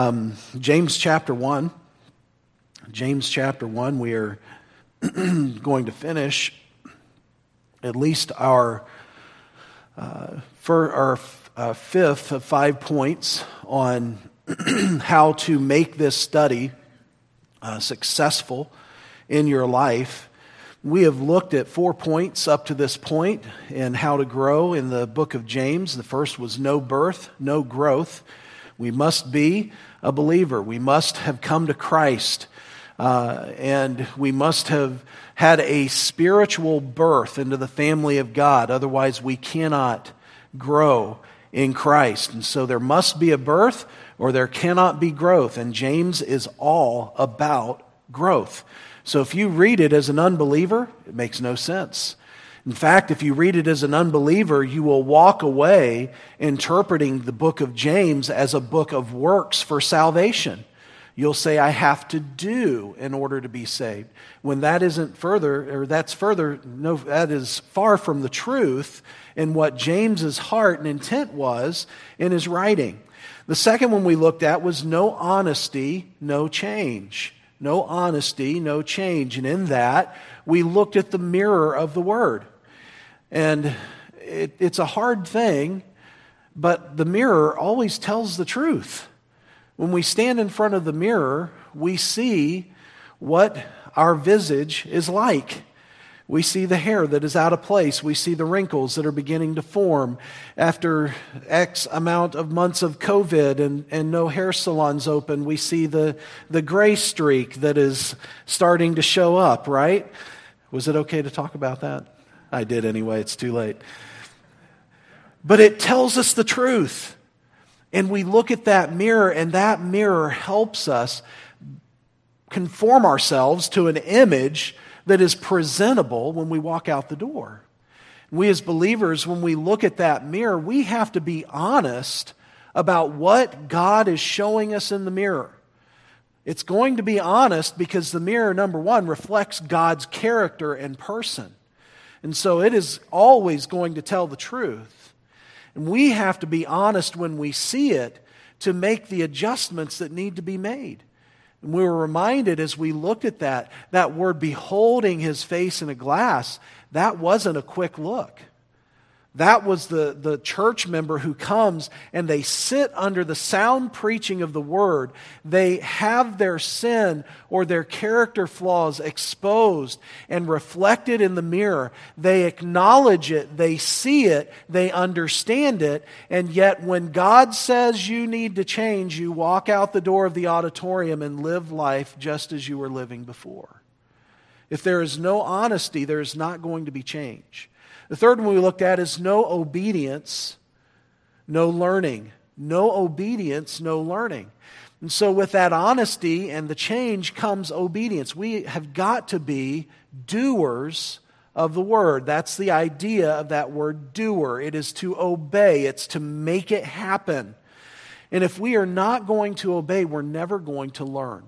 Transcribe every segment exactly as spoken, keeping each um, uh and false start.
Um, James chapter one. James chapter one, we are going to finish at least our, uh, for our uh, fifth of five points on how to make this study uh, successful in your life. We have looked at four points up to this point in how to grow in the book of James. The first was no birth, no growth. We must be a believer. We must have come to Christ. Uh, and we must have had a spiritual birth into the family of God. Otherwise, we cannot grow in Christ. And so there must be a birth or there cannot be growth. And James is all about growth. So if you read it as an unbeliever, it makes no sense. In fact, if you read it as an unbeliever, you will walk away interpreting the book of James as a book of works for salvation. You'll say, I have to do in order to be saved. When that isn't further, or that's further, no, that is far from the truth in what James's heart and intent was in his writing. The second one we looked at was no honesty, no change. No honesty, no change. And in that, we looked at the mirror of the Word. And it, it's a hard thing, but the mirror always tells the truth. When we stand in front of the mirror, we see what our visage is like. We see the hair that is out of place. We see the wrinkles that are beginning to form after X amount of months of COVID and, and no hair salons open. We see the, the gray streak that is starting to show up, right? Was it okay to talk about that? I did anyway. It's too late. But it tells us the truth. And we look at that mirror, and that mirror helps us conform ourselves to an image that is presentable when we walk out the door. We as believers, when we look at that mirror, we have to be honest about what God is showing us in the mirror. It's going to be honest because the mirror, number one, reflects God's character and person. And so it is always going to tell the truth. And we have to be honest when we see it to make the adjustments that need to be made. And we were reminded as we looked at that, that word beholding His face in a glass, that wasn't a quick look. That was the, the church member who comes and they sit under the sound preaching of the Word. They have their sin or their character flaws exposed and reflected in the mirror. They acknowledge it, they see it, they understand it, and yet when God says you need to change, you walk out the door of the auditorium and live life just as you were living before. If there is no honesty, there is not going to be change. The third one we looked at is no obedience, no learning. No obedience, no learning. And so with that honesty and the change comes obedience. We have got to be doers of the word. That's the idea of that word doer. It is to obey. It's to make it happen. And if we are not going to obey, we're never going to learn.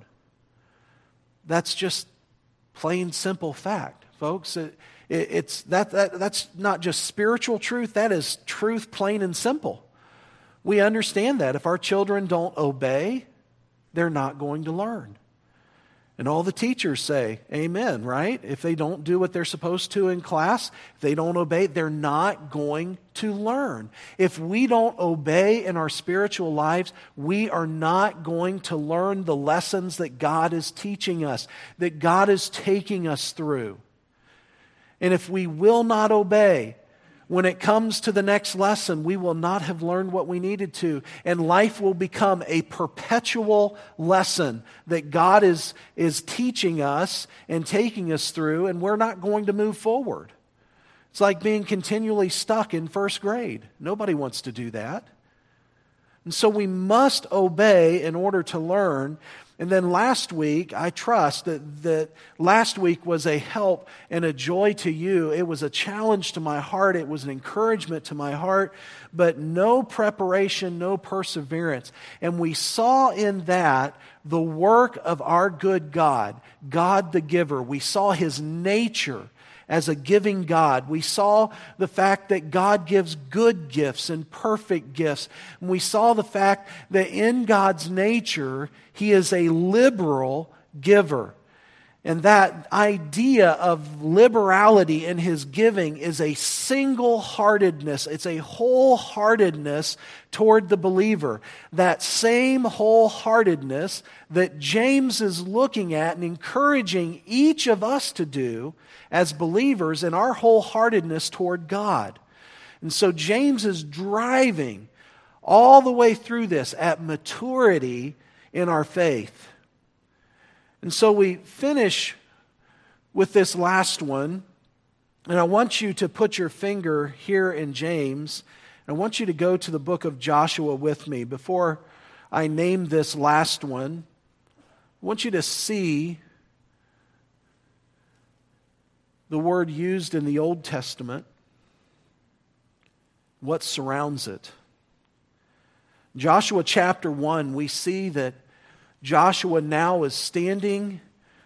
That's just plain simple fact, folks. It, It's that, that that's not just spiritual truth, that is truth plain and simple. We understand that if our children don't obey, they're not going to learn. And all the teachers say, amen, right? If they don't do what they're supposed to in class, if they don't obey, they're not going to learn. If we don't obey in our spiritual lives, we are not going to learn the lessons that God is teaching us, that God is taking us through. And if we will not obey, when it comes to the next lesson, we will not have learned what we needed to. And life will become a perpetual lesson that God is, is teaching us and taking us through, and we're not going to move forward. It's like being continually stuck in first grade. Nobody wants to do that. And so we must obey in order to learn. And then last week, I trust that, that last week was a help and a joy to you. It was a challenge to my heart. It was an encouragement to my heart. But no preparation, no perseverance. And we saw in that the work of our good God, God the giver. We saw His nature as a giving God. We saw the fact that God gives good gifts and perfect gifts. And we saw the fact that in God's nature, He is a liberal giver. And that idea of liberality in His giving is a single-heartedness. It's a wholeheartedness toward the believer. That same wholeheartedness that James is looking at and encouraging each of us to do as believers in our wholeheartedness toward God. And so James is driving all the way through this at maturity in our faith. And so we finish with this last one, and I want you to put your finger here in James. I want you to go to the book of Joshua with me. Before I name this last one, I want you to see the word used in the Old Testament, what surrounds it. Joshua chapter one, we see that Joshua now is standing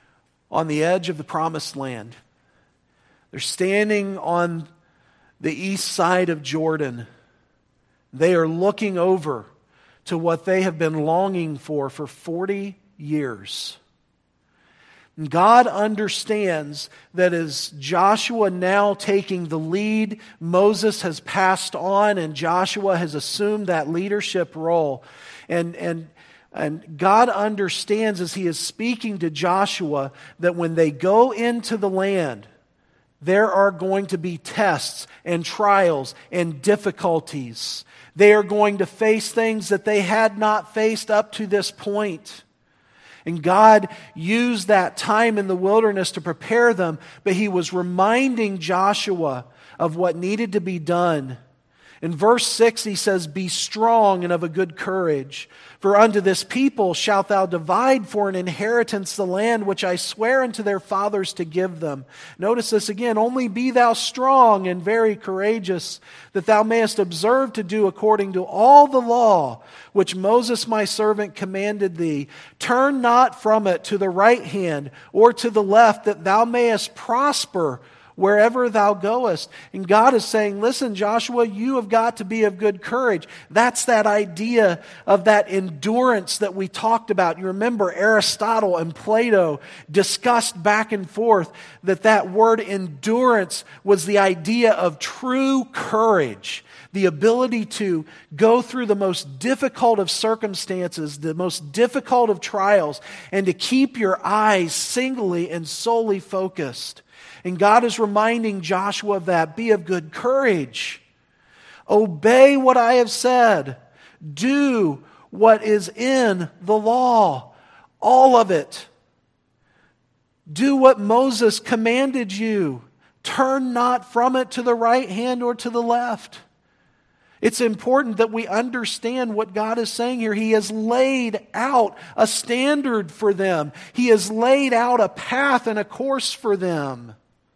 on the edge of the promised land. They're standing on the east side of Jordan. They are looking over to what they have been longing for for forty years. And God understands that as Joshua now taking the lead, Moses has passed on and Joshua has assumed that leadership role. And, and And God understands as He is speaking to Joshua that when they go into the land, there are going to be tests and trials and difficulties. They are going to face things that they had not faced up to this point. And God used that time in the wilderness to prepare them, but He was reminding Joshua of what needed to be done. In verse six, He says, "Be strong and of a good courage. For unto this people shalt thou divide for an inheritance the land which I swear unto their fathers to give them." Notice this again. "Only be thou strong and very courageous, that thou mayest observe to do according to all the law which Moses my servant commanded thee. Turn not from it to the right hand or to the left, that thou mayest prosper wherever thou goest." And God is saying, listen, Joshua, you have got to be of good courage. That's that idea of that endurance that we talked about. You remember Aristotle and Plato discussed back and forth that that word endurance was the idea of true courage. The ability to go through the most difficult of circumstances, the most difficult of trials, and to keep your eyes singly and solely focused. And God is reminding Joshua of that. Be of good courage. Obey what I have said. Do what is in the law. All of it. Do what Moses commanded you. Turn not from it to the right hand or to the left. It's important that we understand what God is saying here. He has laid out a standard for them. He has laid out a path and a course for them.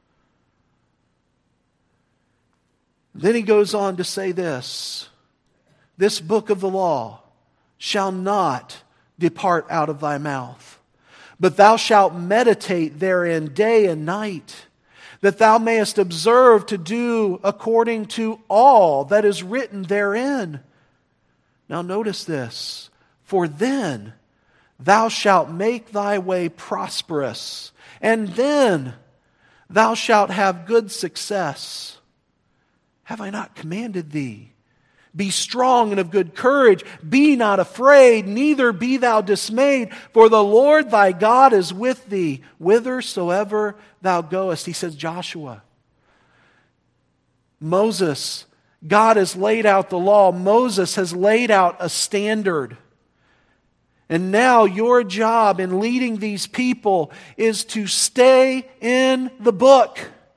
Then he goes on to say this, "This book of the law shall not depart out of thy mouth, but thou shalt meditate therein day and night, that thou mayest observe to do according to all that is written therein." Now notice this, "For then thou shalt make thy way prosperous, and then thou shalt have good success. Have I not commanded thee? Be strong and of good courage. Be not afraid, neither be thou dismayed. For the Lord thy God is with thee, whithersoever thou goest." He says, Joshua, Moses, God has laid out the law. Moses has laid out a standard. And now your job in leading these people is to stay in the book.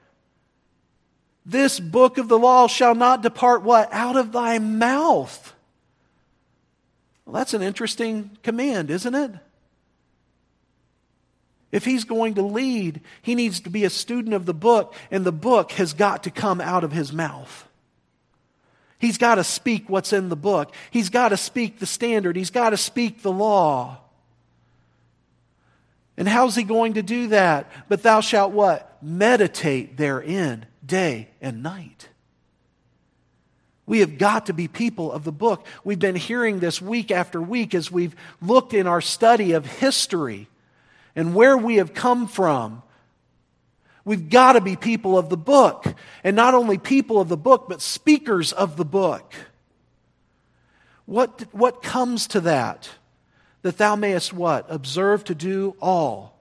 "This book of the law shall not depart" what? "Out of thy mouth." Well, that's an interesting command, isn't it? If he's going to lead, he needs to be a student of the book, and the book has got to come out of his mouth. He's got to speak what's in the book. He's got to speak the standard. He's got to speak the law. And how's he going to do that? But thou shalt what? Meditate therein day and night. We have got to be people of the book. We've been hearing this week after week as we've looked in our study of history and where we have come from. We've got to be people of the book. And not only people of the book, but speakers of the book. What, what comes to that? That thou mayest what? Observe to do all.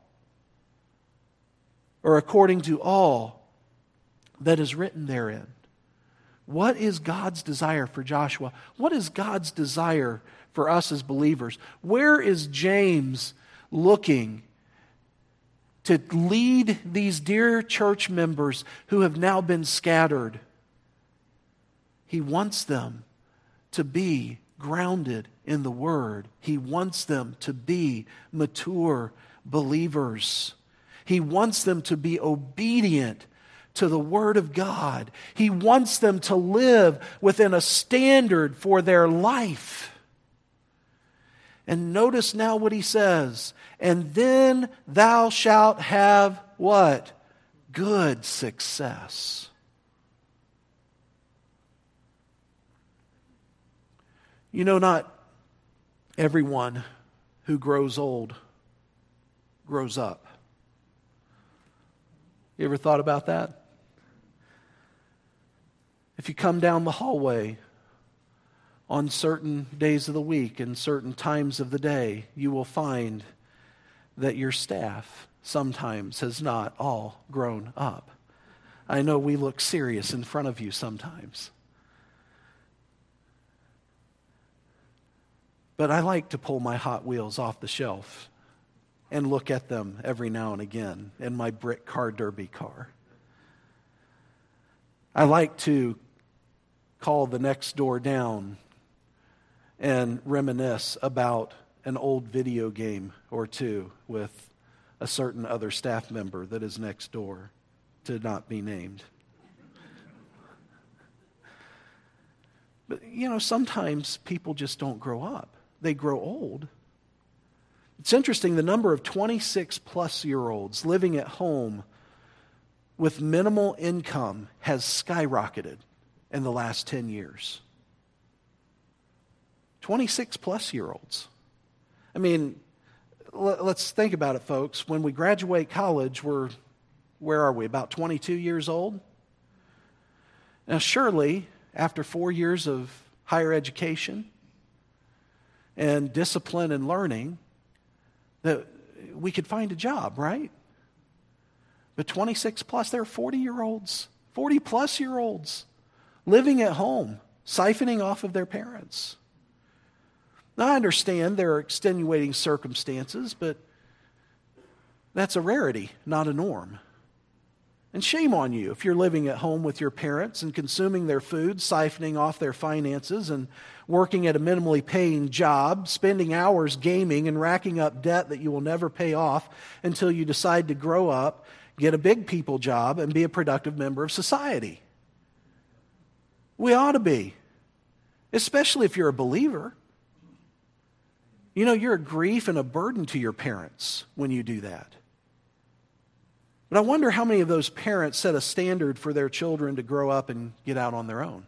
Or according to all that is written therein. What is God's desire for Joshua? What is God's desire for us as believers? Where is James looking to lead these dear church members who have now been scattered? He wants them to be grounded in the Word. He wants them to be mature believers. He wants them to be obedient to the Word of God. He wants them to live within a standard for their life. And notice now what he says. And then thou shalt have what? Good success. You know, not everyone who grows old grows up. You ever thought about that? If you come down the hallway on certain days of the week and certain times of the day, you will find that your staff sometimes has not all grown up. I know we look serious in front of you sometimes. But I like to pull my Hot Wheels off the shelf and look at them every now and again in my brick car derby car. I like to call the next door down and reminisce about an old video game or two with a certain other staff member that is next door, to not be named. But, you know, sometimes people just don't grow up. They grow old. It's interesting, the number of twenty-six plus year olds living at home with minimal income has skyrocketed in the last ten years. twenty-six plus year olds. I mean, let's think about it, folks. When we graduate college, we're, where are we, about twenty-two years old? Now, surely, after four years of higher education and discipline and learning, that we could find a job, right? But twenty-six plus, there are forty-year-olds, forty-plus-year-olds living at home, siphoning off of their parents. Now, I understand there are extenuating circumstances, but that's a rarity, not a norm. And shame on you if you're living at home with your parents and consuming their food, siphoning off their finances, and working at a minimally paying job, spending hours gaming and racking up debt that you will never pay off until you decide to grow up, get a big people job, and be a productive member of society. We ought to be, especially if you're a believer. You know, you're a grief and a burden to your parents when you do that. But I wonder how many of those parents set a standard for their children to grow up and get out on their own.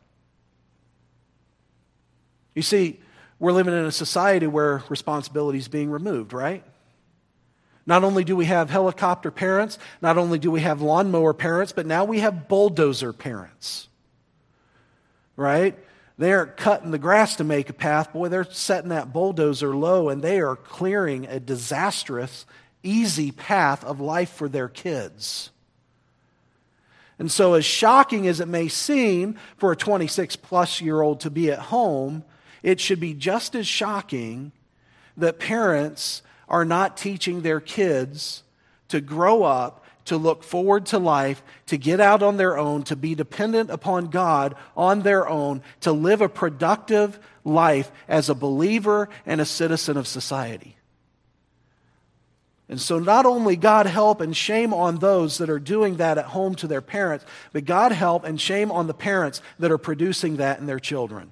You see, we're living in a society where responsibility is being removed, right? Not only do we have helicopter parents, not only do we have lawnmower parents, but now we have bulldozer parents, right? They aren't cutting the grass to make a path. Boy, they're setting that bulldozer low, and they are clearing a disastrous, easy path of life for their kids. And so, as shocking as it may seem for a twenty-six-plus-year-old to be at home, it should be just as shocking that parents are not teaching their kids to grow up, to look forward to life, to get out on their own, to be dependent upon God on their own, to live a productive life as a believer and a citizen of society. And so not only God help and shame on those that are doing that at home to their parents, but God help and shame on the parents that are producing that in their children.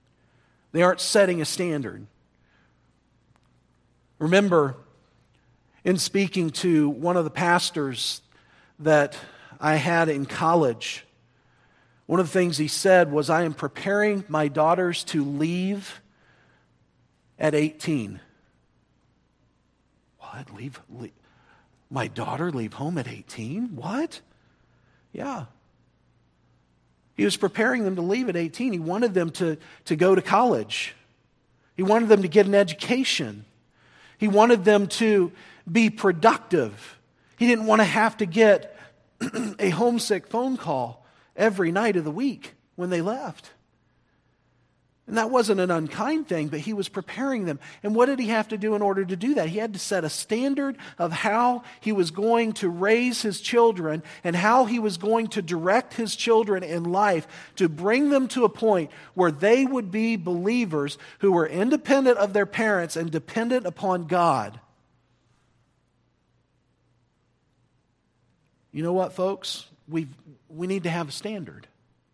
They aren't setting a standard. Remember, In speaking to one of the pastors that I had in college, one of the things he said was, I am preparing my daughters to leave at eighteen. What? Leave, leave? My daughter leave home at eighteen? What? Yeah. He was preparing them to leave at eighteen. He wanted them to, to go to college. He wanted them to get an education. He wanted them to be productive. He didn't want to have to get a homesick phone call every night of the week when they left. And that wasn't an unkind thing, but he was preparing them. And what did he have to do in order to do that? He had to set a standard of how he was going to raise his children and how he was going to direct his children in life to bring them to a point where they would be believers who were independent of their parents and dependent upon God. You know what, folks? We we need to have a standard.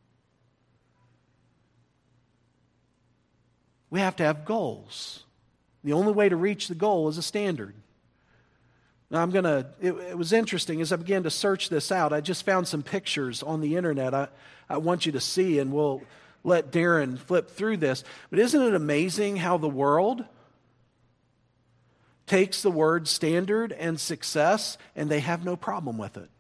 We have to have goals. The only way to reach the goal is a standard. Now I'm going to, it, it was interesting as I began to search this out. I just found some pictures on the internet I, I want you to see, and we'll let Darren flip through this. But isn't it amazing how the world takes the word standard and success and they have no problem with it?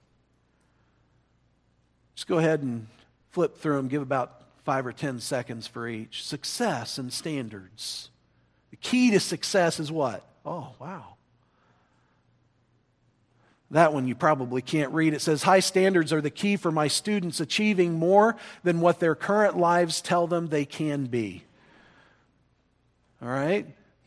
Just go ahead and flip through them, give about five or ten seconds for each. Success and standards. The key to success is what? Oh, wow. That one you probably can't read. It says, high standards are the key for my students achieving more than what their current lives tell them they can be. All right?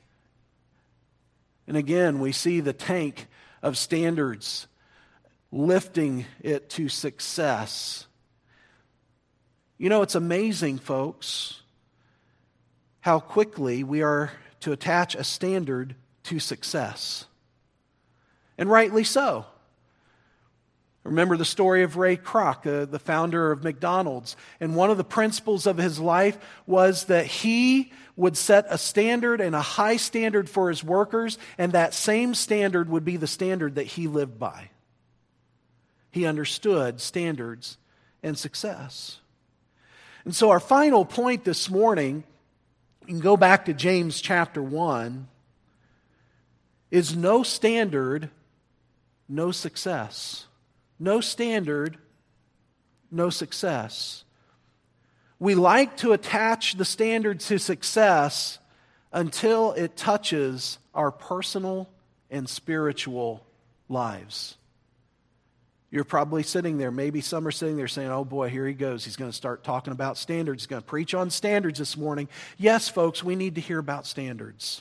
And again, we see the tank of standards lifting it to success. You know, it's amazing, folks, how quickly we are to attach a standard to success. And rightly so. Remember the story of Ray Kroc, uh, the founder of McDonald's. And one of the principles of his life was that he would set a standard and a high standard for his workers, and that same standard would be the standard that he lived by. He understood standards and success. And so our final point this morning, you can go back to James chapter one, is no standard, no success. No standard, no success. We like to attach the standard to success until it touches our personal and spiritual lives. You're probably sitting there, maybe some are sitting there saying, oh boy, here he goes. He's going to start talking about standards. He's going to preach on standards this morning. Yes, folks, we need to hear about standards.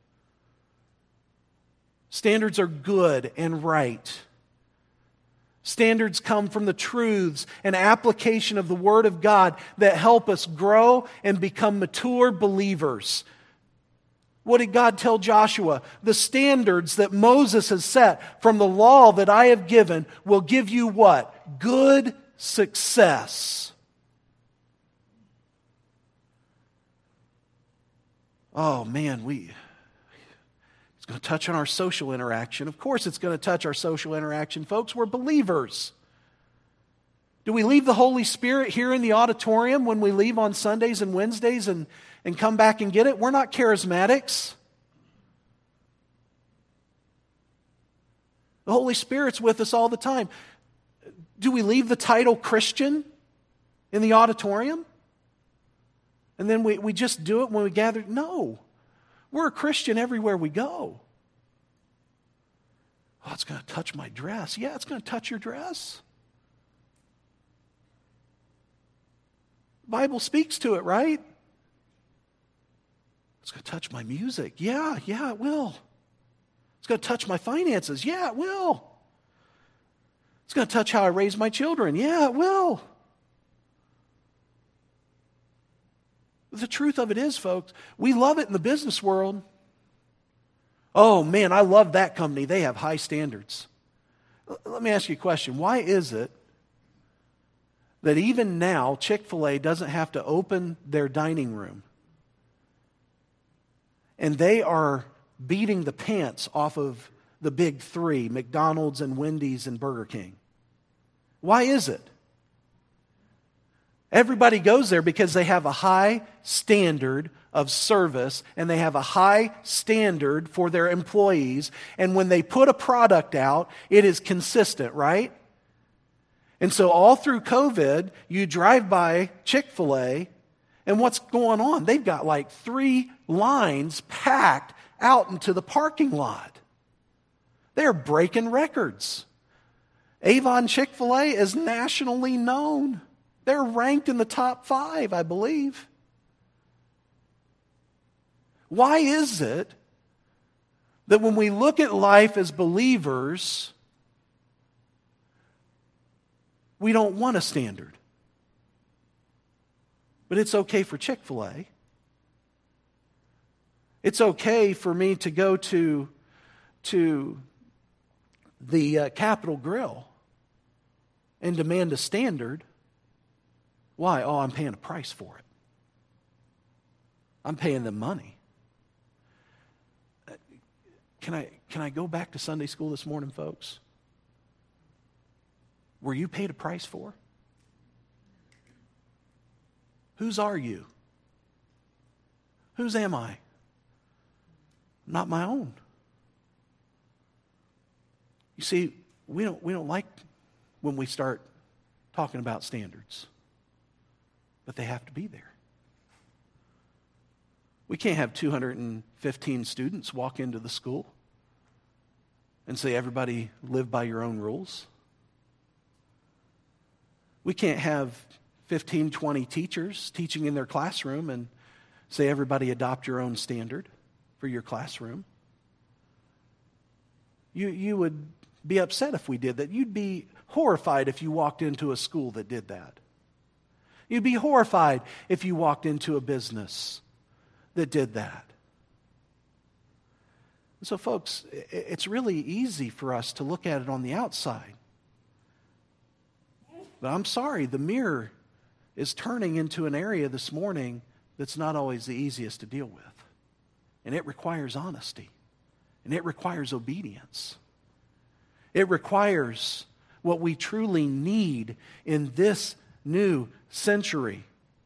Standards are good and right. Standards come from the truths and application of the Word of God that help us grow and become mature believers. What did God tell Joshua? The standards that Moses has set from the law that I have given will give you what? Good success. Oh man, we... It's going to touch on our social interaction. Of course it's going to touch our social interaction. Folks, we're believers. Do we leave the Holy Spirit here in the auditorium when we leave on Sundays and Wednesdays and, and come back and get it? We're not charismatics. The Holy Spirit's with us all the time. Do we leave the title Christian in the auditorium? And then we, we just do it when we gather? No. We're a Christian everywhere we go. Oh, it's going to touch my dress. Yeah, it's going to touch your dress. The Bible speaks to it, right? It's going to touch my music. Yeah, yeah, it will. It's going to touch my finances. Yeah, it will. It's going to touch how I raise my children. Yeah, it will. The truth of it is, folks, we love it in the business world. Oh, man, I love that company. They have high standards. Let me ask you a question. Why is it that even now Chick-fil-A doesn't have to open their dining room and they are beating the pants off of the big three, McDonald's and Wendy's and Burger King? Why is it? Everybody goes there because they have a high standard of service and they have a high standard for their employees. And when they put a product out, it is consistent, right? And so all through COVID, you drive by Chick-fil-A, and what's going on? They've got like three lines packed out into the parking lot. They're breaking records. Avon Chick-fil-A is nationally known. They're ranked in the top five, I believe. Why is it that when we look at life as believers, we don't want a standard? But it's okay for Chick-fil-A. It's okay for me to go to, to the uh, Capitol Grill and demand a standard. Why? Oh, I'm paying a price for it. I'm paying them money. Can I, can I go back to Sunday school this morning, folks? Were you paid a price for? Whose are you? Whose am I? Not my own. You see, we don't, we don't like when we start talking about standards, but they have to be there. We can't have two hundred fifteen students walk into the school and say, everybody live by your own rules. We can't have fifteen, twenty teachers teaching in their classroom and say, everybody adopt your own standard for your classroom. You, you would be upset if we did that. You'd be horrified if you walked into a school that did that. You'd be horrified if you walked into a business that did that. So, folks, it's really easy for us to look at it on the outside. But I'm sorry, the mirror is turning into an area this morning that's not always the easiest to deal with. And it requires honesty. And it requires obedience. It requires what we truly need in this new century.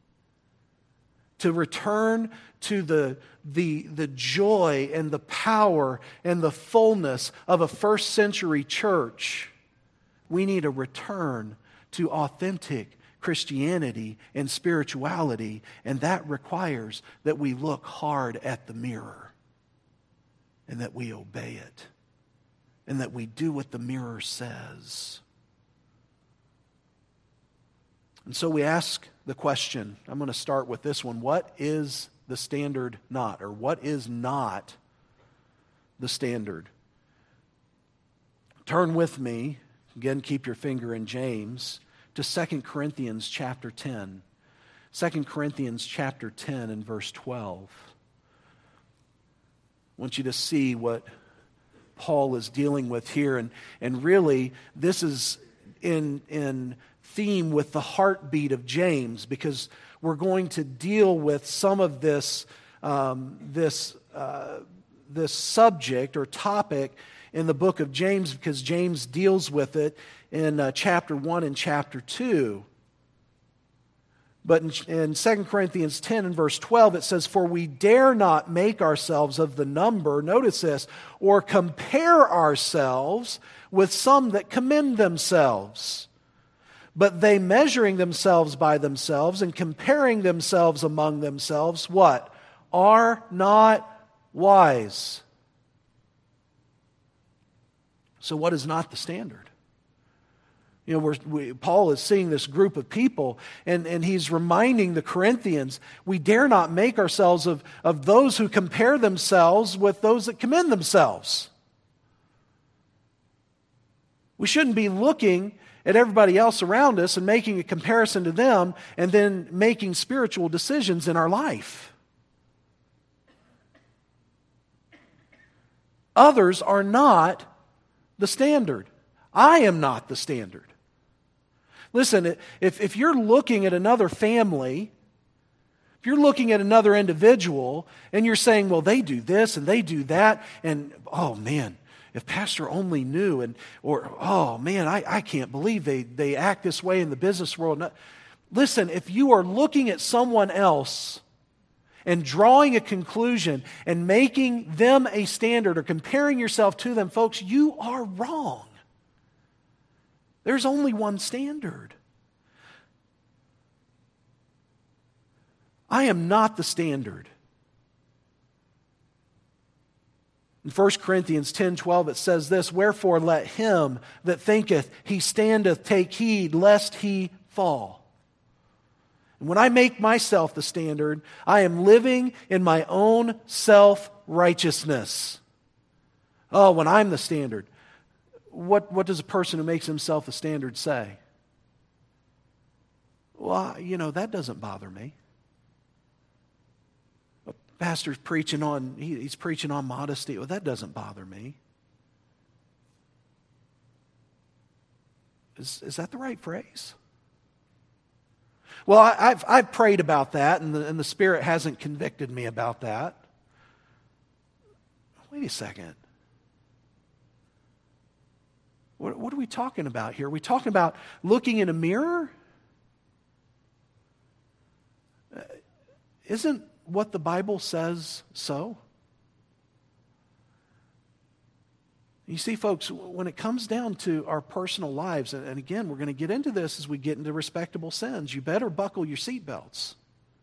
To return to the, the, the joy and the power and the fullness of a first century church, we need a return to authentic Christianity and spirituality, and that requires that we look hard at the mirror and that we obey it and that we do what the mirror says. And so we ask the question, I'm going to start with this one, what is the standard not? Or what is not the standard? Turn with me, again keep your finger in James, to Second Corinthians chapter ten. Second Corinthians chapter ten and verse twelve. I want you to see what Paul is dealing with here. And, and really, this is in, in theme with the heartbeat of James, because we're going to deal with some of this, um, this, uh, this subject or topic in the book of James, because James deals with it in uh, chapter one and chapter two. But in, in Second Corinthians ten and verse twelve, it says, "For we dare not make ourselves of the number," notice this, "or compare ourselves with some that commend themselves. But they, measuring themselves by themselves and comparing themselves among themselves," what? "Are not wise." So what is not the standard? You know, we're, we, Paul is seeing this group of people, and, and he's reminding the Corinthians, we dare not make ourselves of, of those who compare themselves with those that commend themselves. We shouldn't be looking at everybody else around us and making a comparison to them and then making spiritual decisions in our life. Others are not the standard. I am not the standard. Listen, if, if you're looking at another family, if you're looking at another individual and you're saying, well, they do this and they do that, and oh man, if Pastor only knew, and or, oh man, I, I can't believe they, they act this way in the business world. No, listen, if you are looking at someone else and drawing a conclusion and making them a standard or comparing yourself to them, folks, you are wrong. There's only one standard. I am not the standard. In First Corinthians ten twelve it says this, "Wherefore let him that thinketh he standeth take heed lest he fall." And when I make myself the standard, I am living in my own self-righteousness. Oh, when I'm the standard, what, what does a person who makes himself the standard say? Well, you know, that doesn't bother me. A pastor's preaching on, he, he's preaching on modesty. Well, that doesn't bother me. Is, is that the right phrase? Well, I, I've, I've prayed about that, and the, and the Spirit hasn't convicted me about that. Wait a second. What, what are we talking about here? Are we talking about looking in a mirror? Uh, isn't what the Bible says so? You see, folks, when it comes down to our personal lives, and again, we're going to get into this as we get into respectable sins, you better buckle your seatbelts.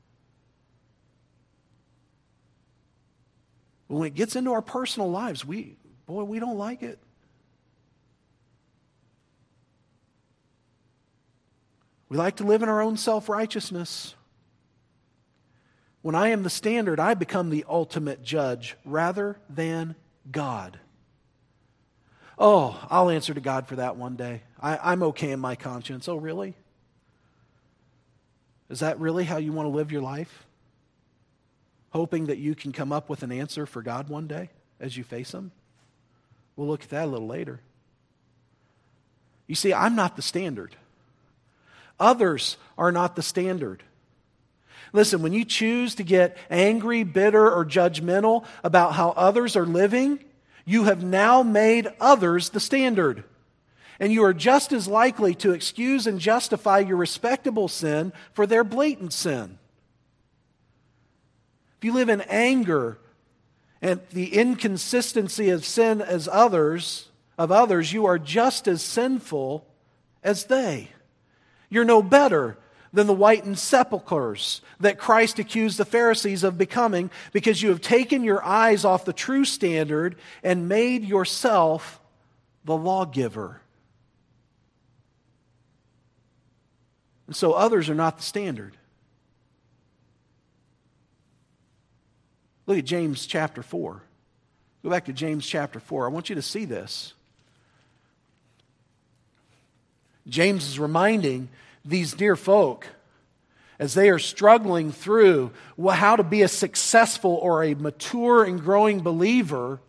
When it gets into our personal lives, we, boy, we don't like it. We like to live in our own self-righteousness. When I am the standard, I become the ultimate judge rather than God. Oh, I'll answer to God for that one day. I, I'm okay in my conscience. Oh, really? Is that really how you want to live your life? Hoping that you can come up with an answer for God one day as you face Him? We'll look at that a little later. You see, I'm not the standard. Others are not the standard. Listen, when you choose to get angry, bitter, or judgmental about how others are living, you have now made others the standard. And you are just as likely to excuse and justify your respectable sin for their blatant sin. If you live in anger and the inconsistency of sin as others, of others, you are just as sinful as they. You're no better than the whitened sepulchres that Christ accused the Pharisees of becoming, because you have taken your eyes off the true standard and made yourself the lawgiver. And so others are not the standard. Look at James chapter four. Go back to James chapter four. I want you to see this. James is reminding these dear folk, as they are struggling through how to be a successful or a mature and growing believer,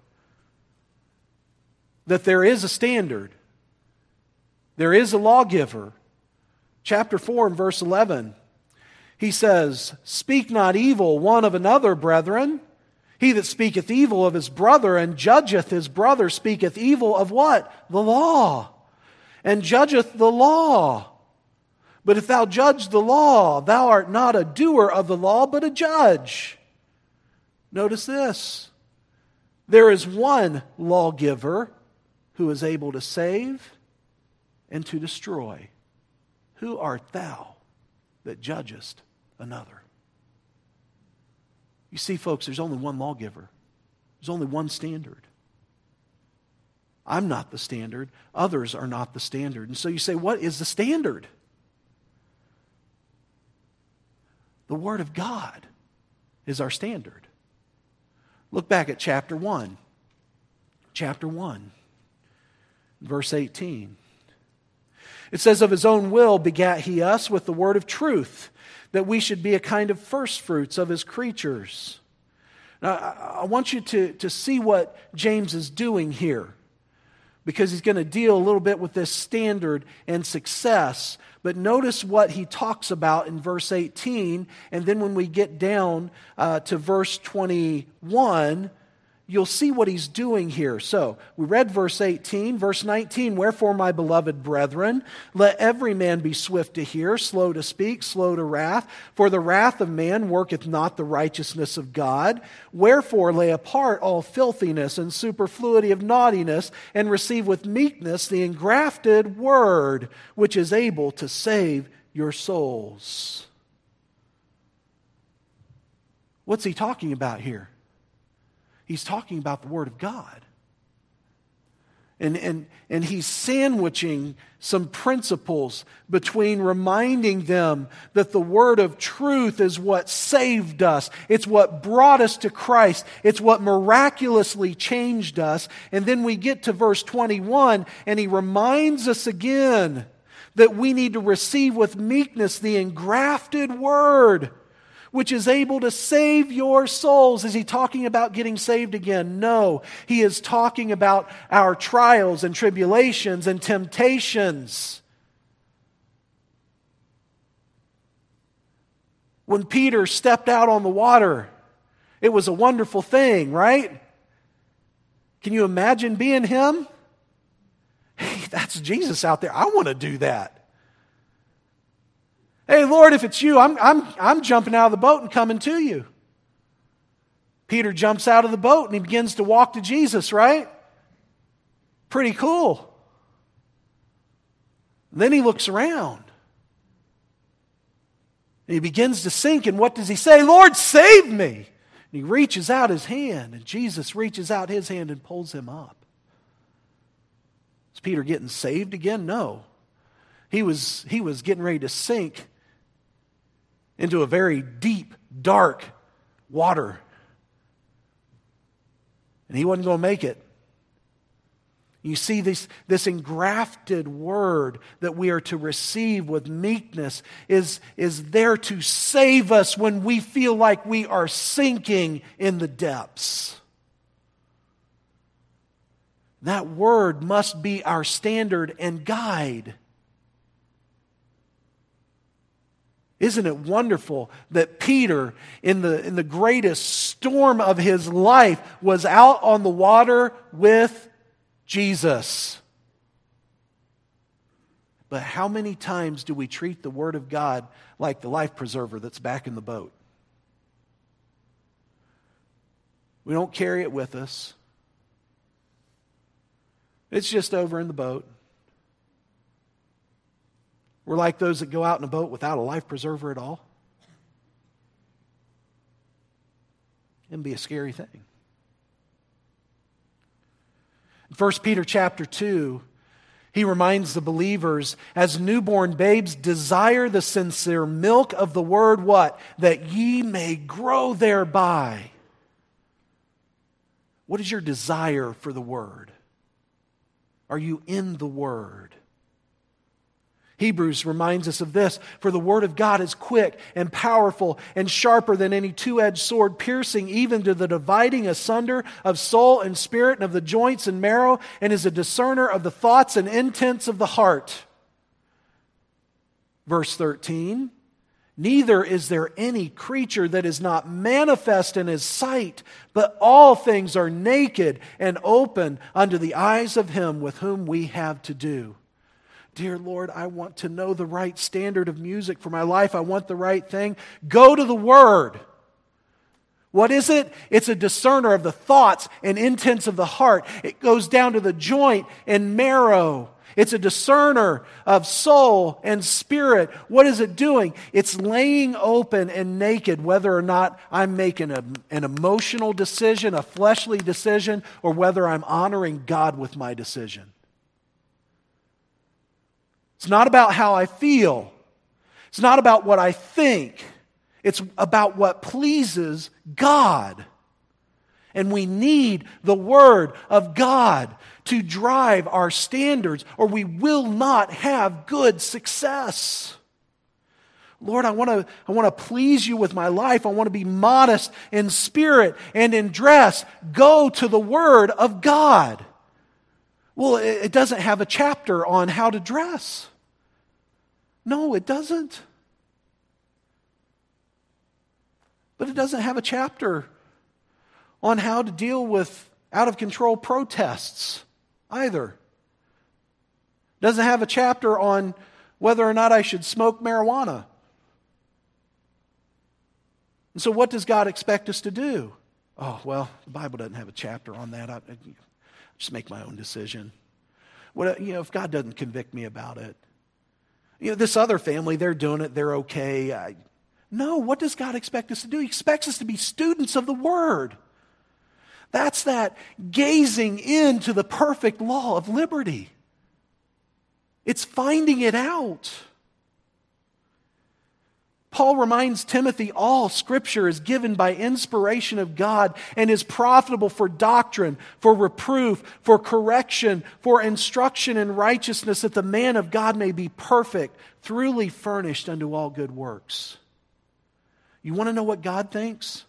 that there is a standard. There is a lawgiver. Chapter four and verse eleven, he says, "Speak not evil one of another, brethren. He that speaketh evil of his brother and judgeth his brother speaketh evil of" what? The law. "And judgeth the law. But if thou judge the law, thou art not a doer of the law, but a judge." Notice this. There is one lawgiver who is able to save and to destroy. Who art thou that judgest another? You see, folks, there's only one lawgiver. There's only one standard. I'm not the standard. Others are not the standard. And so you say, what is the standard? The Word of God is our standard. Look back at chapter one. Chapter one, verse eighteen. It says, "Of His own will begat He us with the word of truth, that we should be a kind of firstfruits of His creatures." Now, I want you to, to see what James is doing here, because he's going to deal a little bit with this standard and success. But notice what he talks about in verse eighteen, and then when we get down uh, to verse twenty-one, you'll see what he's doing here. So, we read verse eighteen. Verse nineteen, wherefore, my beloved brethren, let every man be swift to hear, slow to speak, slow to wrath. For the wrath of man worketh not the righteousness of God. Wherefore, lay apart all filthiness and superfluity of naughtiness, and receive with meekness the engrafted word, which is able to save your souls. What's he talking about here? He's talking about the Word of God. And, and, and he's sandwiching some principles between reminding them that the Word of truth is what saved us. It's what brought us to Christ. It's what miraculously changed us. And then we get to verse twenty-one, and he reminds us again that we need to receive with meekness the engrafted Word, which is able to save your souls. Is he talking about getting saved again? No. He is talking about our trials and tribulations and temptations. When Peter stepped out on the water, it was a wonderful thing, right? Can you imagine being him? Hey, that's Jesus out there. I want to do that. Hey, Lord, if it's you, I'm, I'm, I'm jumping out of the boat and coming to you. Peter jumps out of the boat and he begins to walk to Jesus, right? Pretty cool. Then he looks around. And he begins to sink, and what does he say? Lord, save me! And he reaches out his hand, and Jesus reaches out his hand and pulls him up. Is Peter getting saved again? No. He was, he was getting ready to sink into a very deep, dark water. And he wasn't going to make it. You see, this, this engrafted word that we are to receive with meekness is, is there to save us when we feel like we are sinking in the depths. That word must be our standard and guide. Isn't it wonderful that Peter, in the, in the greatest storm of his life, was out on the water with Jesus? But how many times do we treat the Word of God like the life preserver that's back in the boat? We don't carry it with us. It's just over in the boat. We're like those that go out in a boat without a life preserver at all. It can be a scary thing. In First Peter chapter two, he reminds the believers, as newborn babes, desire the sincere milk of the word, what? That ye may grow thereby. What is your desire for the word? Are you in the word? Hebrews reminds us of this. For the word of God is quick and powerful and sharper than any two-edged sword, piercing even to the dividing asunder of soul and spirit and of the joints and marrow, and is a discerner of the thoughts and intents of the heart. Verse thirteen, neither is there any creature that is not manifest in his sight, but all things are naked and open unto the eyes of him with whom we have to do. Dear Lord, I want to know the right standard of music for my life. I want the right thing. Go to the Word. What is it? It's a discerner of the thoughts and intents of the heart. It goes down to the joint and marrow. It's a discerner of soul and spirit. What is it doing? It's laying open and naked whether or not I'm making a, an emotional decision, a fleshly decision, or whether I'm honoring God with my decision. It's not about how I feel. It's not about what I think. It's about what pleases God. And we need the Word of God to drive our standards, or we will not have good success. Lord, I want to I want to please you with my life. I want to be modest in spirit and in dress. Go to the Word of God. Well, it doesn't have a chapter on how to dress. No, it doesn't. But it doesn't have a chapter on how to deal with out-of-control protests either. Doesn't have a chapter on whether or not I should smoke marijuana. And so what does God expect us to do? Oh, well, the Bible doesn't have a chapter on that. I, I just make my own decision. What, you know, if God doesn't convict me about it. You know, this other family, they're doing it, they're okay. I, no, what does God expect us to do? He expects us to be students of the Word. That's that gazing into the perfect law of liberty. It's finding it out. Paul reminds Timothy, all Scripture is given by inspiration of God and is profitable for doctrine, for reproof, for correction, for instruction in righteousness, that the man of God may be perfect, thoroughly furnished unto all good works. You want to know what God thinks?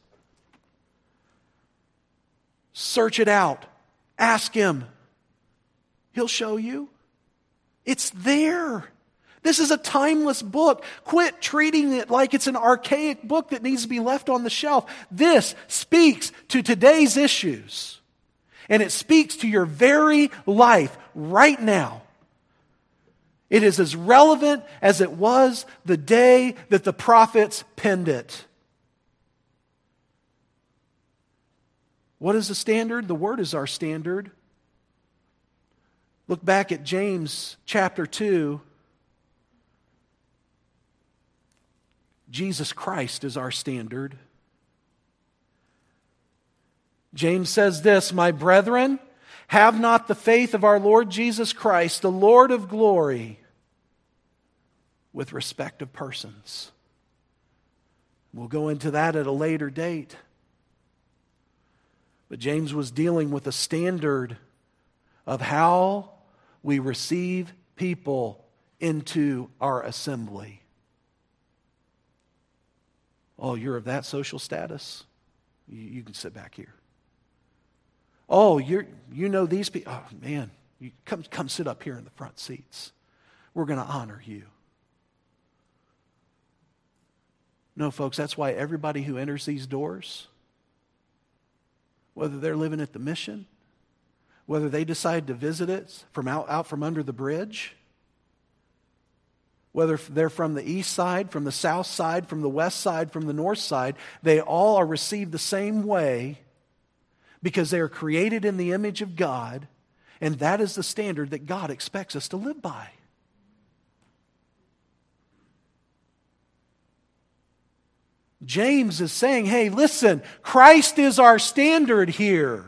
Search it out. Ask Him. He'll show you. It's there. This is a timeless book. Quit treating it like it's an archaic book that needs to be left on the shelf. This speaks to today's issues. And it speaks to your very life right now. It is as relevant as it was the day that the prophets penned it. What is the standard? The Word is our standard. Look back at James chapter two. Jesus Christ is our standard. James says this, "My brethren, have not the faith of our Lord Jesus Christ, the Lord of glory, with respect of persons." We'll go into that at a later date. But James was dealing with a standard of how we receive people into our assembly. Oh, you're of that social status? You, you can sit back here. Oh, you're you know these people. Oh, man, you come, come sit up here in the front seats. We're going to honor you. No, folks, that's why everybody who enters these doors, whether they're living at the Mission, whether they decide to visit it from out, out from under the bridge, whether they're from the east side, from the south side, from the west side, from the north side, they all are received the same way because they are created in the image of God, and that is the standard that God expects us to live by. James is saying, hey, listen, Christ is our standard here.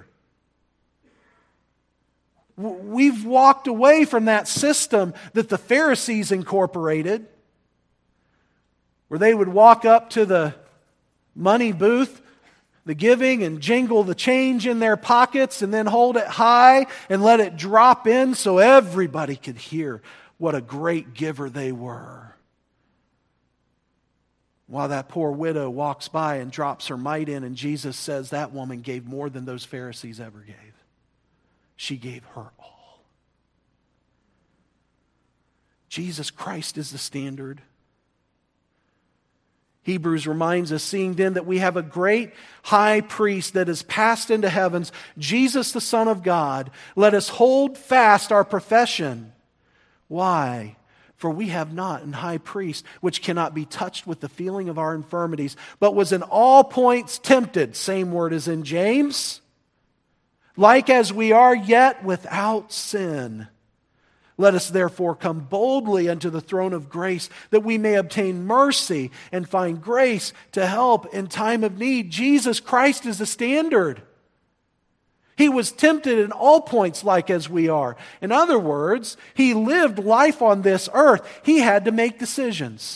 We've walked away from that system that the Pharisees incorporated, where they would walk up to the money booth, the giving, and jingle the change in their pockets and then hold it high and let it drop in so everybody could hear what a great giver they were. While that poor widow walks by and drops her mite in, and Jesus says that woman gave more than those Pharisees ever gave. She gave her all. Jesus Christ is the standard. Hebrews reminds us, seeing then that we have a great high priest that is passed into heavens, Jesus the Son of God, let us hold fast our profession. Why? For we have not an high priest which cannot be touched with the feeling of our infirmities, but was in all points tempted. Same word as in James. Like as we are, yet without sin. Let us therefore come boldly unto the throne of grace, that we may obtain mercy and find grace to help in time of need. Jesus Christ is the standard. He was tempted in all points like as we are. In other words, He lived life on this earth. He had to make decisions.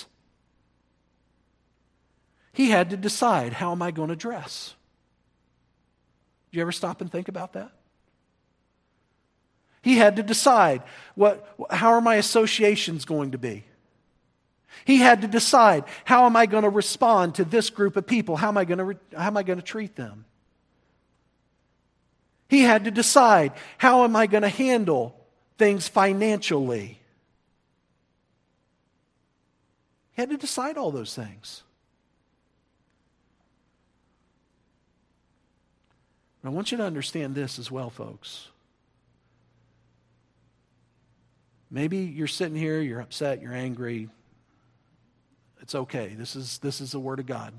He had to decide, how am I going to dress? Do you ever stop and think about that? He had to decide, what, how are my associations going to be? He had to decide, how am I going to respond to this group of people? How am I going to, how am I going to treat them? He had to decide, how am I going to handle things financially? He had to decide all those things. I want you to understand this as well, folks. Maybe you're sitting here, you're upset, you're angry. It's okay. This is, this is the Word of God.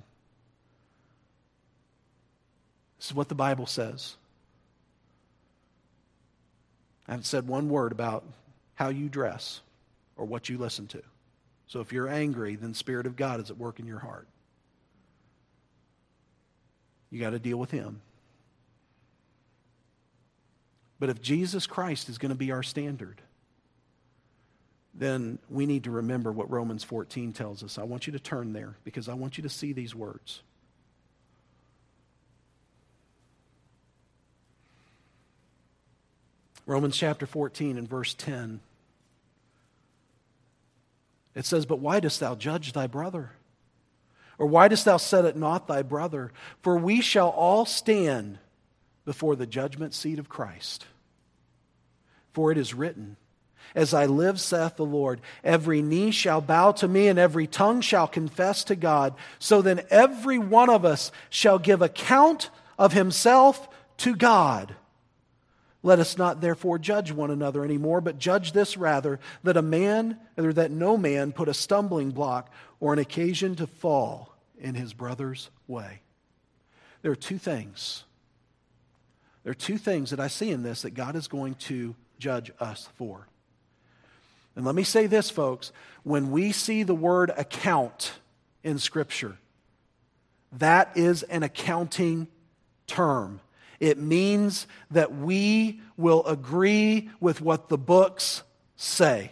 This is what the Bible says. I haven't said one word about how you dress or what you listen to. So if you're angry, then the Spirit of God is at work in your heart. You got to deal with Him. But if Jesus Christ is going to be our standard, then we need to remember what Romans fourteen tells us. I want you to turn there because I want you to see these words. Romans chapter fourteen and verse ten. It says, "But why dost thou judge thy brother? Or why dost thou set at naught thy brother? For we shall all stand before the judgment seat of Christ. For it is written, As I live, saith the Lord, every knee shall bow to me, and every tongue shall confess to God. So then every one of us shall give account of himself to God. Let us not therefore judge one another anymore, but judge this rather, that a man, or that no man put a stumbling block or an occasion to fall in his brother's way." There are two things. There are two things that I see in this that God is going to judge us for. And let me say this, folks. When we see the word account in Scripture, that is an accounting term. It means that we will agree with what the books say.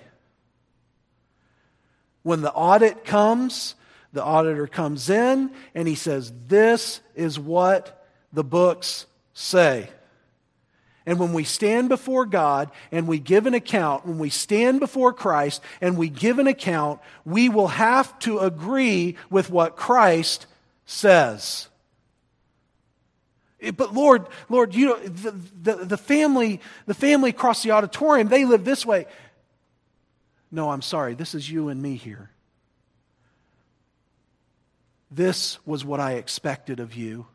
When the audit comes, the auditor comes in and he says, "This is what the books say." And when we stand before God and we give an account, when we stand before Christ and we give an account, we will have to agree with what Christ says. But Lord, Lord, you know, the, the, the family, the family across the auditorium, they live this way. No, I'm sorry, this is you and me here. This was what I expected of you.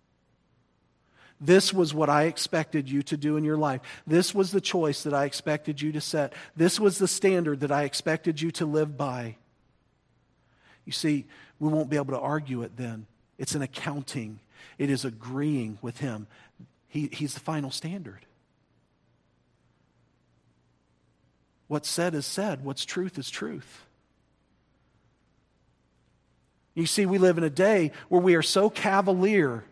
This was what I expected you to do in your life. This was the choice that I expected you to set. This was the standard that I expected you to live by. You see, we won't be able to argue it then. It's an accounting. It is agreeing with Him. He, he's the final standard. What's said is said. What's truth is truth. You see, we live in a day where we are so cavalier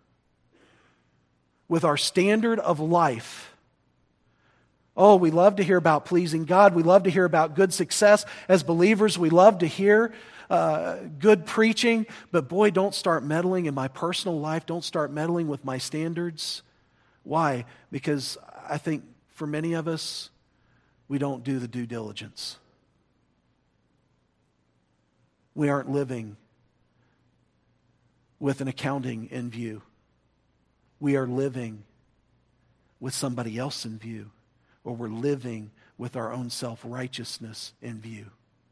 with our standard of life. Oh, we love to hear about pleasing God. We love to hear about good success. As believers, we love to hear uh, good preaching. But boy, don't start meddling in my personal life. Don't start meddling with my standards. Why? Because I think for many of us, we don't do the due diligence. We aren't living with an accounting in view. We are living with somebody else in view, or we're living with our own self-righteousness in view.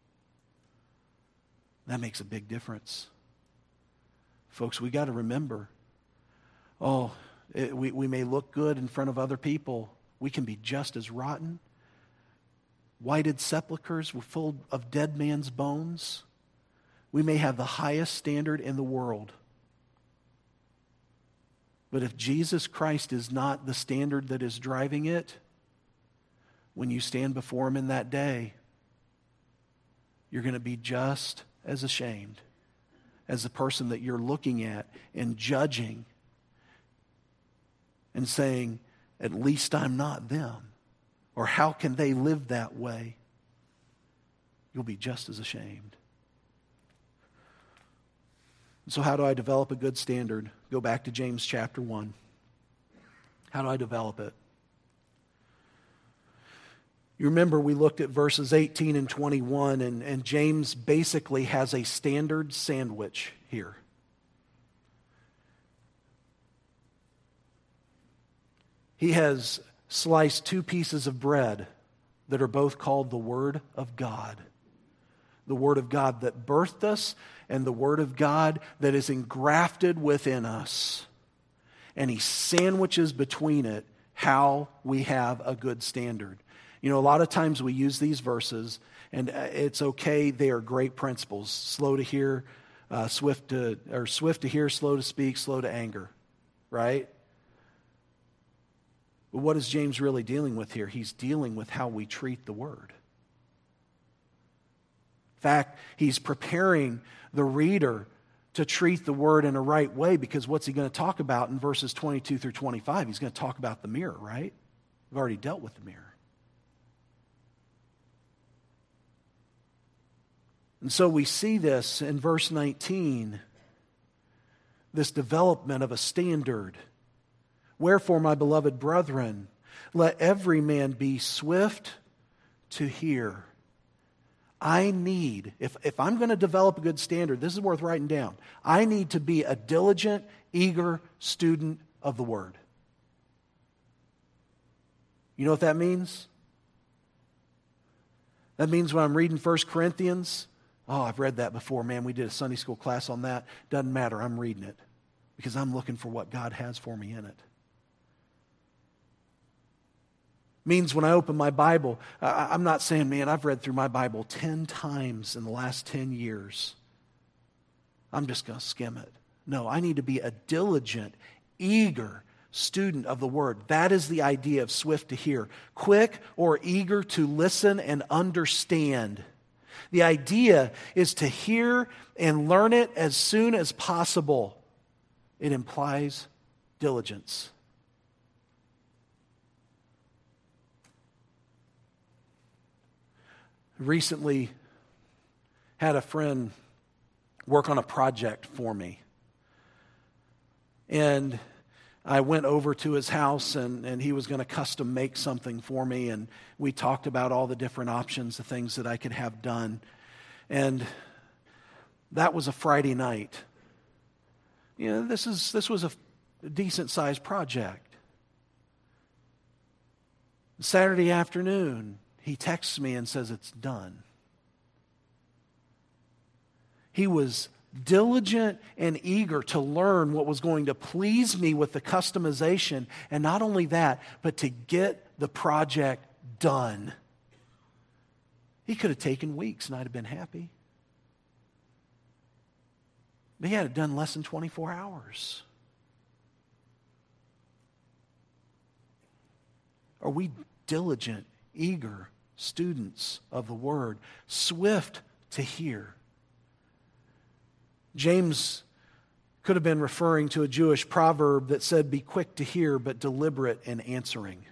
That makes a big difference. Folks, we got to remember, oh, it, we, we may look good in front of other people. We can be just as rotten. Whited sepulchres were full of dead man's bones. We may have the highest standard in the world. But if Jesus Christ is not the standard that is driving it, when you stand before Him in that day, you're going to be just as ashamed as the person that you're looking at and judging and saying, at least I'm not them. Or how can they live that way? You'll be just as ashamed. So how do I develop a good standard? Go back to James chapter one. How do I develop it? You remember we looked at verses eighteen and twenty-one, and, and James basically has a standard sandwich here. He has sliced two pieces of bread that are both called the Word of God. The Word of God that birthed us, and the Word of God that is engrafted within us. and he sandwiches between it how we have a good standard. You know, a lot of times we use these verses, and it's okay, they are great principles. Slow to hear, uh, swift to, or swift to hear, slow to speak, slow to anger, right? But what is James really dealing with here? He's dealing with how we treat the word. In fact, he's preparing the reader to treat the word in a right way, because what's he going to talk about in verses twenty-two through twenty-five? He's going to talk about the mirror, right? We've already dealt with the mirror. And so we see this in verse nineteen, this development of a standard. Wherefore, my beloved brethren, let every man be swift to hear. I need, if, if I'm going to develop a good standard, this is worth writing down. I need to be a diligent, eager student of the Word. You know what that means? That means when I'm reading First Corinthians, oh, I've read that before. Man, we did a Sunday school class on that. Doesn't matter. I'm reading it because I'm looking for what God has for me in it. Means when I open my Bible, I'm not saying, man, I've read through my Bible ten times in the last ten years. I'm just going to skim it. No, I need to be a diligent, eager student of the Word. That is the idea of swift to hear. Quick or eager to listen and understand. The idea is to hear and learn it as soon as possible. It implies diligence. Recently had a friend work on a project for me. And I went over to his house, and, and he was going to custom make something for me. And we talked about all the different options, the things that I could have done. And that was a Friday night. You know, this is this was a decent-sized project. Saturday afternoon, he texts me and says it's done. He was diligent and eager to learn what was going to please me with the customization, and not only that, but to get the project done. He could have taken weeks and I'd have been happy. But he had it done in less than twenty-four hours. Are we diligent, eager students of the Word, swift to hear? James could have been referring to a Jewish proverb that said, be quick to hear, but deliberate in answering.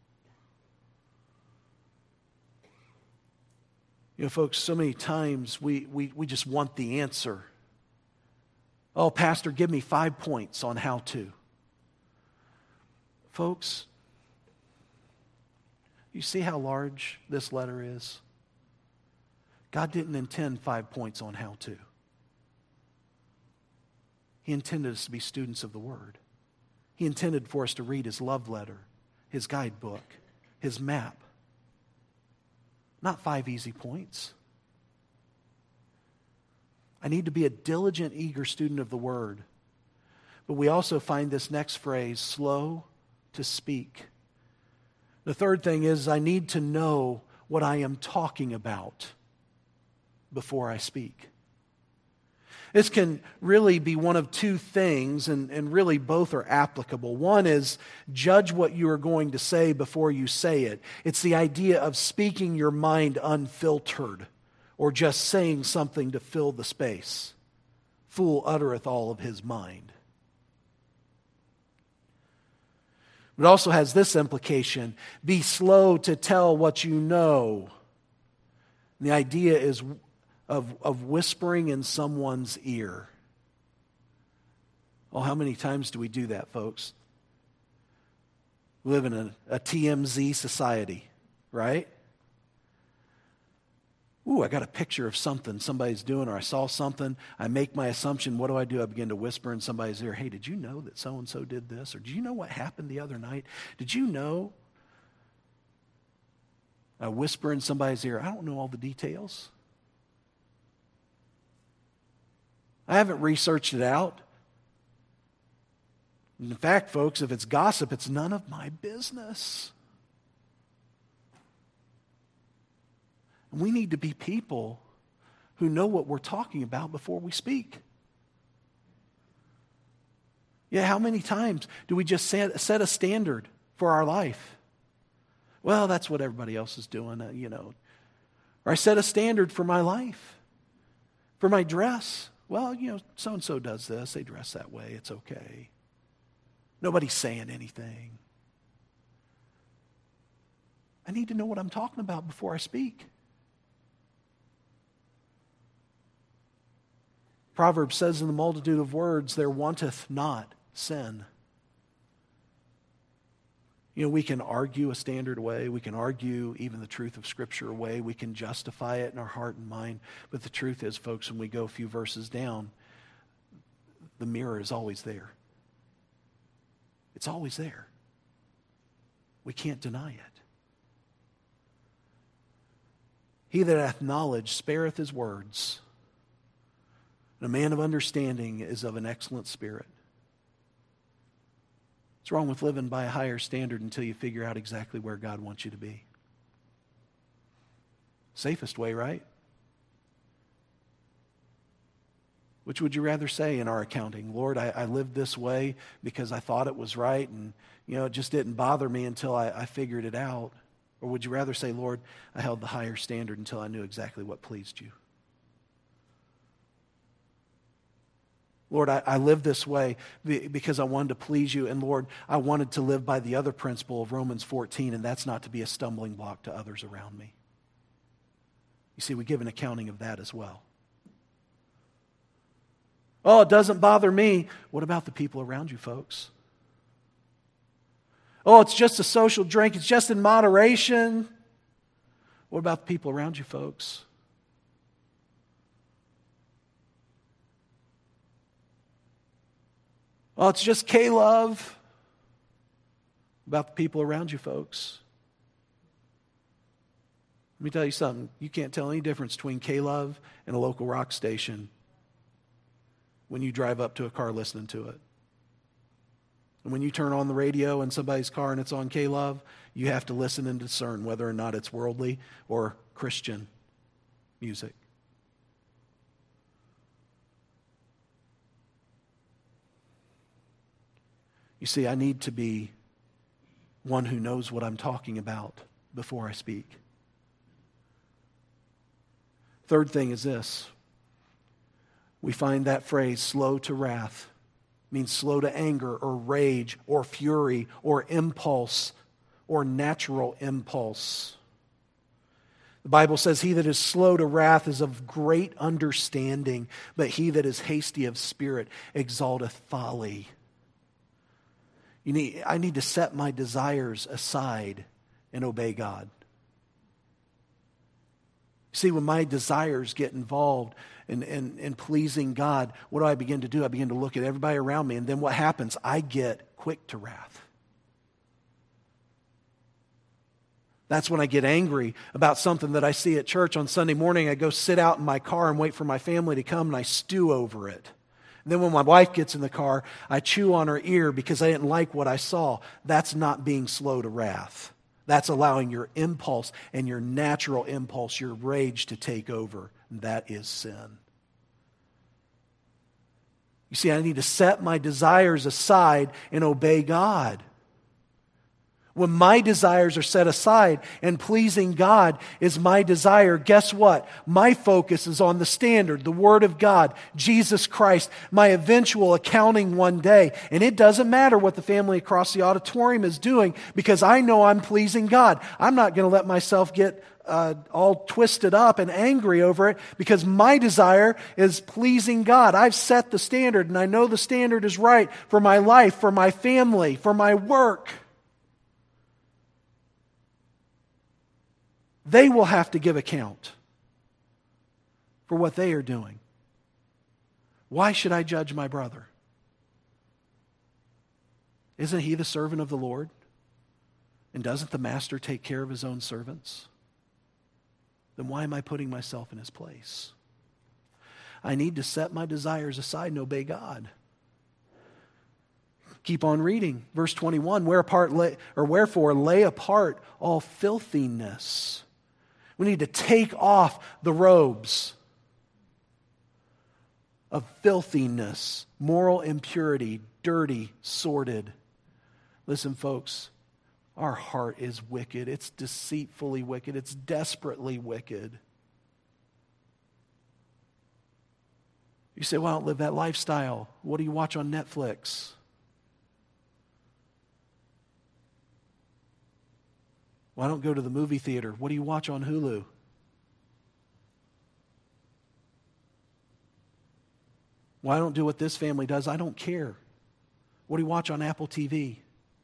You know, folks, so many times we, we, we just want the answer. Oh, Pastor, give me five points on how to. Folks, you see how large this letter is? God didn't intend five points on how to. He intended us to be students of the Word. He intended for us to read His love letter, His guidebook, His map. Not five easy points. I need to be a diligent, eager student of the Word. But we also find this next phrase, slow to speak. The third thing is I need to know what I am talking about before I speak. This can really be one of two things, and, and really both are applicable. One is judge what you are going to say before you say it. It's the idea of speaking your mind unfiltered, or just saying something to fill the space. Fool uttereth all of his mind. It also has this implication: be slow to tell what you know. And the idea is of, of whispering in someone's ear. Oh, how many times do we do that, folks? We live in a, a T M Z society, right? Ooh, I got a picture of something somebody's doing, or I saw something. I make my assumption. What do I do? I begin to whisper in somebody's ear, hey, did you know that so-and-so did this? Or did you know what happened the other night? Did you know? I whisper in somebody's ear. I don't know all the details. I haven't researched it out. In fact, folks, if it's gossip, it's none of my business. And we need to be people who know what we're talking about before we speak. Yeah, how many times do we just set, set a standard for our life? Well, that's what everybody else is doing, uh, you know. Or I set a standard for my life, for my dress. Well, you know, so-and-so does this. They dress that way. It's okay. Nobody's saying anything. I need to know what I'm talking about before I speak. Proverbs says, in the multitude of words, there wanteth not sin. You know, we can argue a standard away. We can argue even the truth of Scripture away. We can justify it in our heart and mind. But the truth is, folks, when we go a few verses down, the mirror is always there. It's always there. We can't deny it. He that hath knowledge spareth his words. And a man of understanding is of an excellent spirit. What's wrong with living by a higher standard until you figure out exactly where God wants you to be? Safest way, right? Which would you rather say in our accounting? Lord, I, I lived this way because I thought it was right, and you know it just didn't bother me until I, I figured it out. Or would you rather say, Lord, I held the higher standard until I knew exactly what pleased you? Lord, I, I lived this way because I wanted to please you. And Lord, I wanted to live by the other principle of Romans fourteen, and that's not to be a stumbling block to others around me. You see, we give an accounting of that as well. Oh, it doesn't bother me. What about the people around you, folks? Oh, it's just a social drink. It's just in moderation. What about the people around you, folks? Oh, it's just K-Love. About the people around you, folks. Let me tell you something. You can't tell any difference between K-Love and a local rock station when you drive up to a car listening to it. And when you turn on the radio in somebody's car and it's on K-Love, you have to listen and discern whether or not it's worldly or Christian music. You see, I need to be one who knows what I'm talking about before I speak. Third thing is this. We find that phrase, slow to wrath, means slow to anger or rage or fury or impulse or natural impulse. The Bible says, he that is slow to wrath is of great understanding, but he that is hasty of spirit exalteth folly. You need, I need to set my desires aside and obey God. See, when my desires get involved in, in, in pleasing God, what do I begin to do? I begin to look at everybody around me, and then what happens? I get quick to wrath. That's when I get angry about something that I see at church on Sunday morning. I go sit out in my car and wait for my family to come, and I stew over it. And then when my wife gets in the car, I chew on her ear because I didn't like what I saw. That's not being slow to wrath. That's allowing your impulse and your natural impulse, your rage, to take over. And that is sin. You see, I need to set my desires aside and obey God. When my desires are set aside and pleasing God is my desire, guess what? My focus is on the standard, the Word of God, Jesus Christ, my eventual accounting one day. And it doesn't matter what the family across the auditorium is doing because I know I'm pleasing God. I'm not going to let myself get uh, all twisted up and angry over it because my desire is pleasing God. I've set the standard and I know the standard is right for my life, for my family, for my work. They will have to give account for what they are doing. Why should I judge my brother? Isn't he the servant of the Lord? And doesn't the master take care of his own servants? Then why am I putting myself in his place? I need to set my desires aside and obey God. Keep on reading. Verse twenty-one, Where apart lay, or wherefore lay apart all filthiness. We need to take off the robes of filthiness, moral impurity, dirty, sordid. Listen, folks, our heart is wicked. It's deceitfully wicked. It's desperately wicked. You say, well, I don't live that lifestyle. What do you watch on Netflix? Well, I don't go to the movie theater. What do you watch on Hulu? Well, I don't do what this family does. I don't care. What do you watch on Apple T V?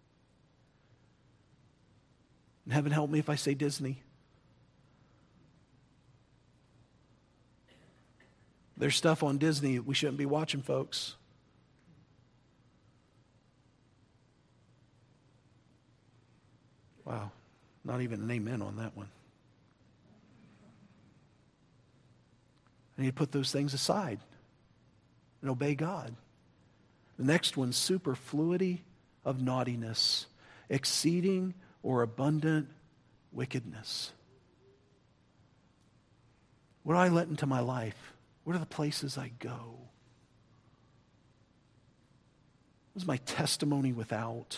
And heaven help me if I say Disney. There's stuff on Disney we shouldn't be watching, folks. Wow, not even an amen on that one. I need to put those things aside and obey God. The next one, superfluity of naughtiness, exceeding or abundant wickedness. What do I let into my life? What are the places I go? What is my testimony without?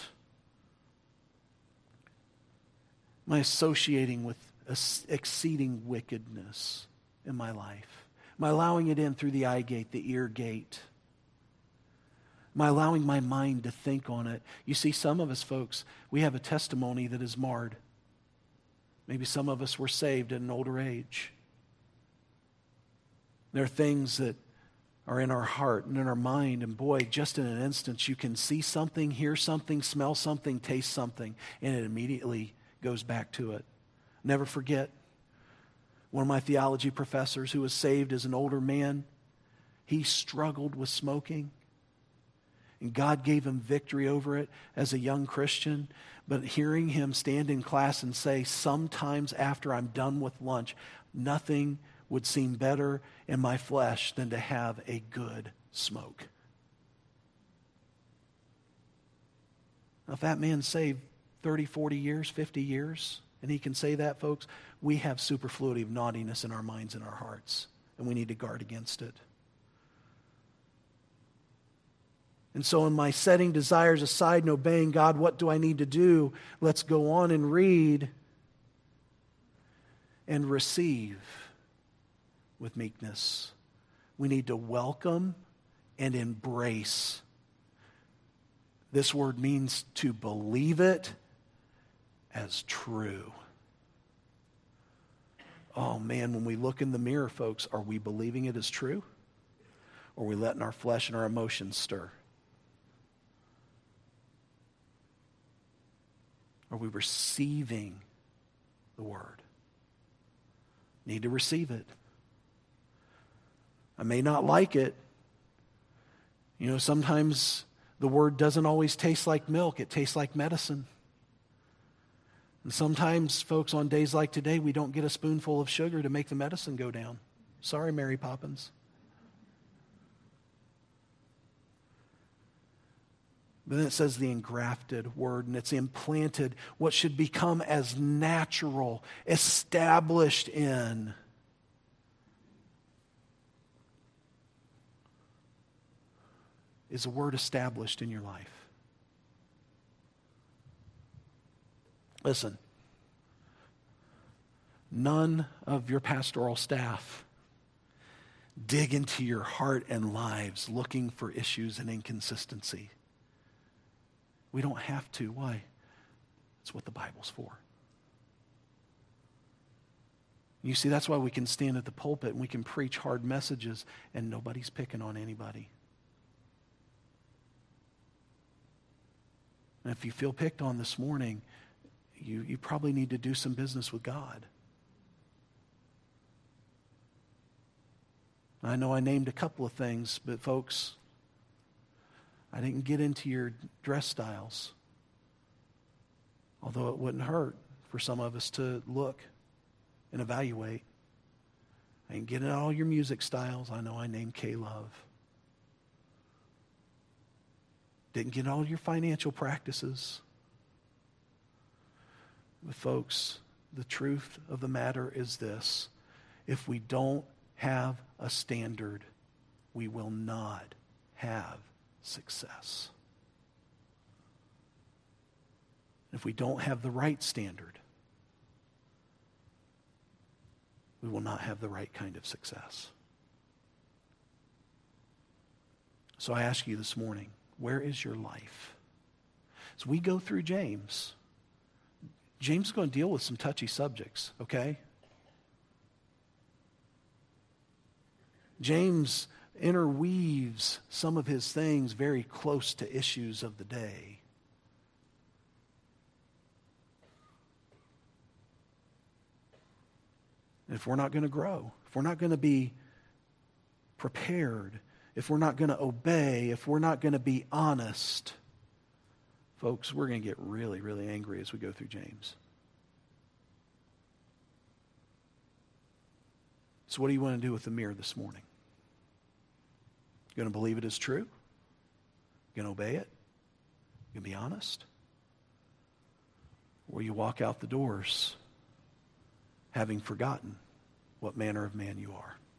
Am I associating with exceeding wickedness in my life? Am I allowing it in through the eye gate, the ear gate? Am I allowing my mind to think on it? You see, some of us folks, we have a testimony that is marred. Maybe some of us were saved at an older age. There are things that are in our heart and in our mind, and boy, just in an instant, you can see something, hear something, smell something, taste something, and it immediately goes back to it. Never forget, one of my theology professors who was saved as an older man, he struggled with smoking. And God gave him victory over it as a young Christian. But hearing him stand in class and say, sometimes after I'm done with lunch, nothing would seem better in my flesh than to have a good smoke. Now, if that man saved thirty, forty years, fifty years, and he can say that, folks, we have superfluity of naughtiness in our minds and our hearts, and we need to guard against it. And so in my setting desires aside and obeying God, what do I need to do? Let's go on and read and receive with meekness. We need to welcome and embrace. This word means to believe it as true. Oh man, when we look in the mirror, folks, are we believing it as true? Or are we letting our flesh and our emotions stir? Are we receiving the word? Need to receive it. I may not like it. You know, sometimes the word doesn't always taste like milk. It tastes like medicine. And sometimes, folks, on days like today, we don't get a spoonful of sugar to make the medicine go down. Sorry, Mary Poppins. But then it says the engrafted word, and it's implanted, what should become as natural, established in. Is a word established in your life? Listen, none of your pastoral staff dig into your heart and lives looking for issues and inconsistency. We don't have to. Why? It's what the Bible's for. You see, that's why we can stand at the pulpit and we can preach hard messages and nobody's picking on anybody. And if you feel picked on this morning, you, you probably need to do some business with God. I know I named a couple of things, but folks, I didn't get into your dress styles. Although it wouldn't hurt for some of us to look and evaluate. I didn't get into all your music styles. I know I named K-Love. Didn't get all your financial practices. But folks, the truth of the matter is this. If we don't have a standard, we will not have success. If we don't have the right standard, we will not have the right kind of success. So I ask you this morning, where is your life? As we go through James, James is going to deal with some touchy subjects, okay? James interweaves some of his things very close to issues of the day. And if we're not going to grow, if we're not going to be prepared, if we're not going to obey, if we're not going to be honest, folks, we're going to get really, really angry as we go through James. So what do you want to do with the mirror this morning? You going to believe it is true? You going to obey it? You going to be honest? Or you walk out the doors having forgotten what manner of man you are?